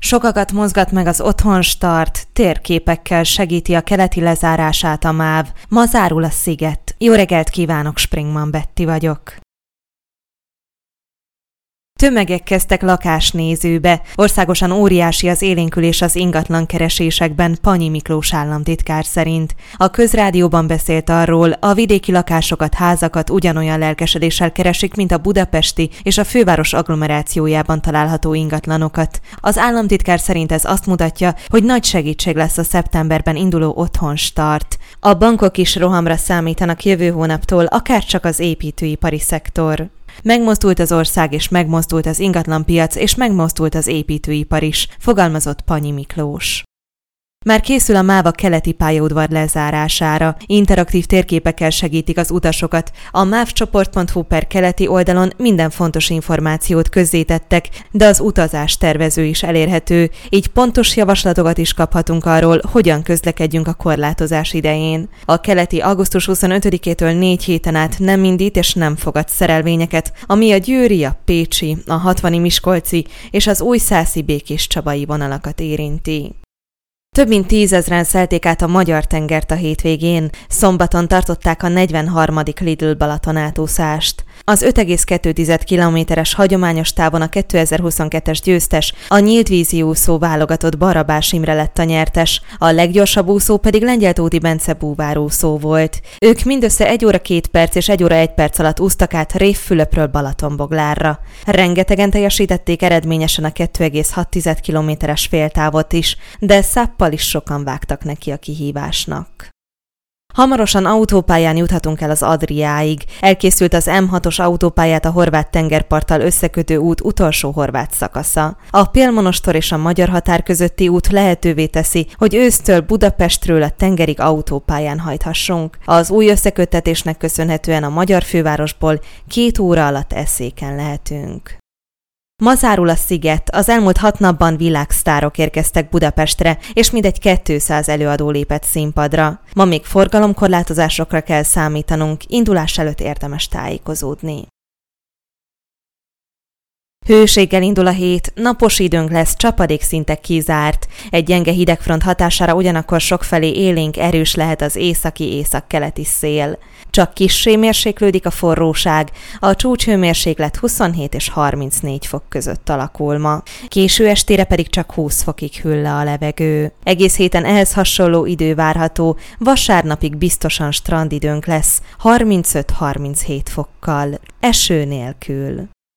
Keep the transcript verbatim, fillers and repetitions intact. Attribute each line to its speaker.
Speaker 1: Sokakat mozgat meg az Otthonstart, térképekkel segíti a keleti lezárását a MÁV. Ma zárul a sziget. Jó reggelt kívánok, Springman Betty vagyok. Tömegek kezdtek lakásnézőbe. Országosan óriási az élénkülés az ingatlankeresésekben Panyi Miklós államtitkár szerint. A Közrádióban beszélt arról, a vidéki lakásokat, házakat ugyanolyan lelkesedéssel keresik, mint a budapesti és a főváros agglomerációjában található ingatlanokat. Az államtitkár szerint ez azt mutatja, hogy nagy segítség lesz a szeptemberben induló Otthonstart. A bankok is rohamra számítanak jövő hónaptól, akárcsak az építőipari szektor. Megmozdult az ország, és megmozdult az ingatlanpiac, és megmozdult az építőipar is, fogalmazott Panyi Miklós. Már készül a MÁV a keleti pályaudvar lezárására. Interaktív térképekkel segítik az utasokat. A mávcsoport pont hu per keleti oldalon minden fontos információt közzétettek, de az utazás tervező is elérhető, így pontos javaslatokat is kaphatunk arról, hogyan közlekedjünk a korlátozás idején. A keleti augusztus huszonötödikétől négy héten át nem indít és nem fogad szerelvényeket, ami a győri, a pécsi, a hatvani miskolci és az újszászi békéscsabai vonalakat érinti. Több mint tízezren szelték át a magyar tengert a hétvégén, szombaton tartották a negyvenharmadik Lidl Balaton átúszást. Az öt egész kettő kilométeres hagyományos távon a kétezer-huszonkettes győztes, a nyílt vízi úszó válogatott Barabás Imre lett a nyertes, a leggyorsabb úszó pedig Lengyeltódi Bence búvárúszó volt. Ők mindössze egy óra két perc és egy óra egy perc alatt úsztak át Révfülöpről Balatonboglárra. Rengetegen teljesítették eredményesen a két egész hat kilométeres féltávot is, de száppal is sokan vágtak neki a kihívásnak. Hamarosan autópályán juthatunk el az Adriáig. Elkészült az em hatos autópályát a horvát tengerparttal összekötő út utolsó horvát szakasza. A Pélmonostor és a magyar határ közötti út lehetővé teszi, hogy ősztől Budapestről a tengerig autópályán hajthassunk. Az új összeköttetésnek köszönhetően a magyar fővárosból két óra alatt Eszéken lehetünk. Ma zárul a sziget, az elmúlt hat napban világsztárok érkeztek Budapestre, és mindegy kétszáz előadó lépett színpadra. Ma még forgalomkorlátozásokra kell számítanunk, indulás előtt érdemes tájékozódni. Hőséggel indul a hét, napos időnk lesz, csapadék szinte kizárt. Egy gyenge hidegfront hatására ugyanakkor sokfelé élénk erős lehet az északi-északkeleti szél. Csak kissé mérséklődik a forróság, a csúcshőmérséklet huszonhét és harmincnégy fok között alakul ma. Késő estére pedig csak húsz fokig hűl le a levegő. Egész héten ehhez hasonló idő várható, vasárnapig biztosan strandidőnk lesz, harmincöt-harminchét fokkal, eső nélkül.